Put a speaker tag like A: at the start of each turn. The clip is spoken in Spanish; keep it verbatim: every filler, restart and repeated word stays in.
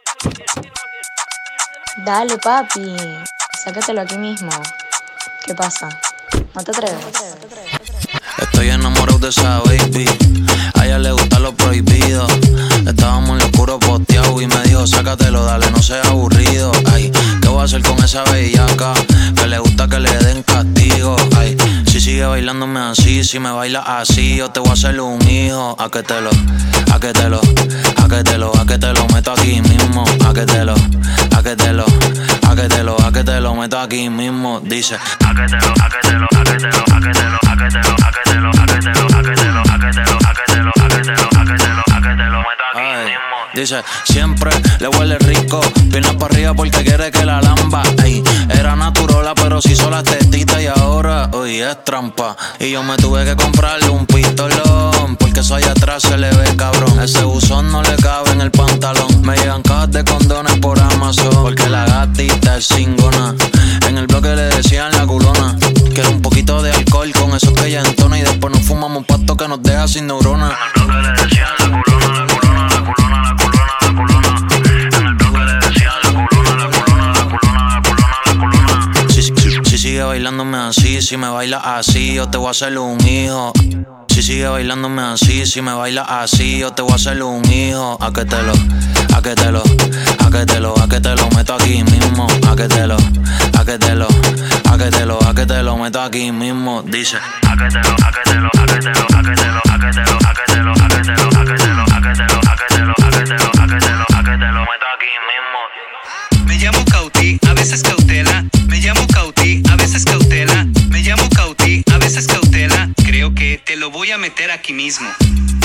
A: Dale, papi. Sácatelo aquí mismo. ¿Qué pasa? ¿No te atreves?
B: Estoy enamorado de esa baby. A ella le gusta lo prohibido. Estábamos en lo oscuro posteado y me dijo, sácatelo, dale, no seas aburrido. Ay, ¿qué voy a hacer con esa bellaca? Que le gusta que le den castigo. Ay, si sigue bailándome así, si me baila así, yo te voy a hacer un hijo. A que te lo, a que te lo, a que te lo, a que te lo meto aquí mismo. A que te lo, a que te lo, a que te lo, a que te lo meto aquí mismo. Dice, a que te lo, a que te lo, a que te lo, a que te lo, a que te lo, a que te lo, a que te lo, a que te lo, a que te lo, a que te lo, a que te lo, a que te lo, a que te lo meto aquí mismo. Dice, siempre le huele rico, piernas para arriba porque quiere que la lamba. Ey, era naturola pero si hizo las tetitas y ahora, uy, es trampa. Y yo me tuve que comprarle un pistolón porque eso allá atrás se le ve cabrón. Ese buzón no le cabe en el pantalón. Me llegan cajas de condones por Amazon porque la gatita es cingona. En el bloque le decían la culona. Quiero un poquito de alcohol con eso que ella entona y después nos fumamos un pasto que nos deja sin neuronas. En el bloque le decían la culona, la culona, la culona, la culona, la culona. En el bloque le decían la culona, la culona, la culona, la culona, la culona. Si, si, si sigue bailándome así, si me baila así, yo te voy a hacer un hijo. Si sigue bailándome así, si me baila así, yo te voy a hacer un hijo. A que te lo, a que te lo, a que te lo, a que te lo meto aquí mismo. A que te lo, a que te lo, a que te lo, a que te lo meto aquí mismo. Dice, a que te lo, a que te lo, a que te lo, a que te lo, a que te lo, a que te lo, a que te lo, a que te lo, a que te lo, a que te lo, a que te lo, a que te lo, a que te lo meto aquí mismo.
C: Me llamo Cauti, a veces cautela. Me llamo Cauti, a veces cautela. Me llamo Cauti, a veces cautela. Creo que te lo voy a meter aquí mismo.